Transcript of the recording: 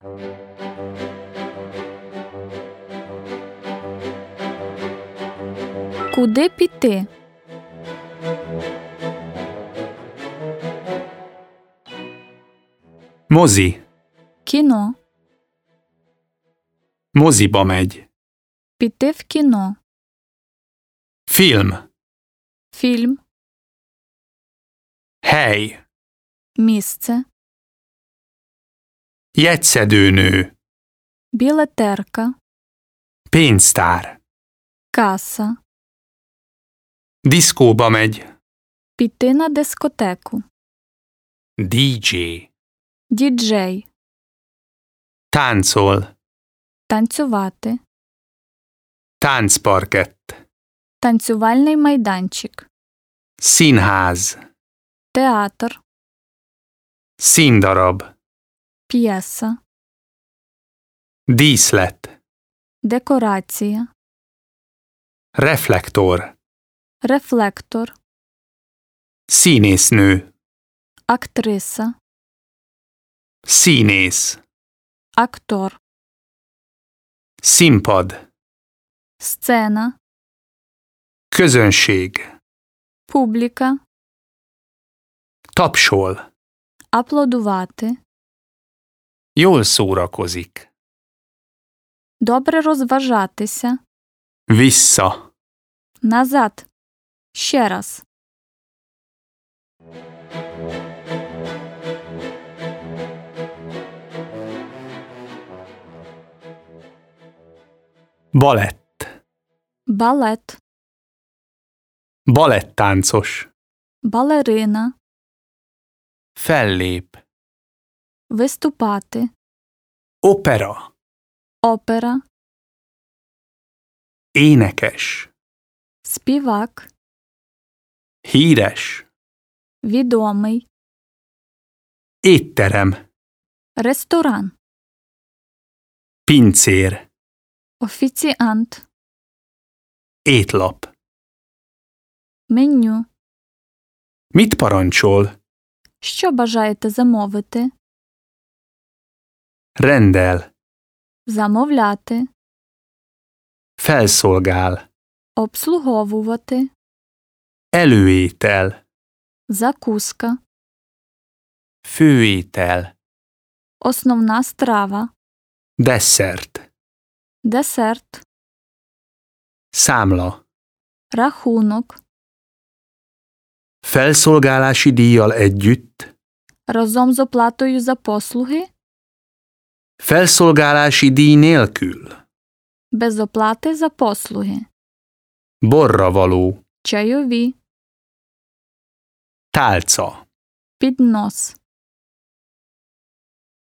Куди піти? Mozi. Кіно. Moziba megy. Піти в кіно. Film. Фільм. Hely. Місце. Jegyszedőnő. Білетерка. Pénztár. Каса. Diszkóba megy. Піти на дискотеку. DJ. Діджей. Táncol. Танцювати. Táncparkett. Танцювальний майданчик. Színház. Театр. Színdarab. П'єса. Díszlet. Декорація. Reflektor. Рефлектор. Színésznő. Актриса. Színész. Актор. Színpad. Сцена. Közönség. Публіка. Tapsol. Аплодувати. Jól szórakozik. Добре розважатися. Vissza. Назад. Ще раз. Balett. Балет. Balettáncos. Балерина. Fellép. Виступати. Opera. Опера. Énekes. Співак. Híres. Відомий. Étterem. Ресторан. Pincér. Офіціант. Étlap. Меню. Mit parancsol? Що бажаєте замовити? Rendel. Замовляти. Felszolgál. Обслуговувати. Előétel. Закуска. Főétel. Основна страва. Desszert. Десерт. Számla. Рахунок. Felszolgálási díjjal együtt. Разом з оплатою за послуги. Felszolgálási díj nélkül. Без оплати за послуги. Borra való. Чайові. Tálca. Піднос.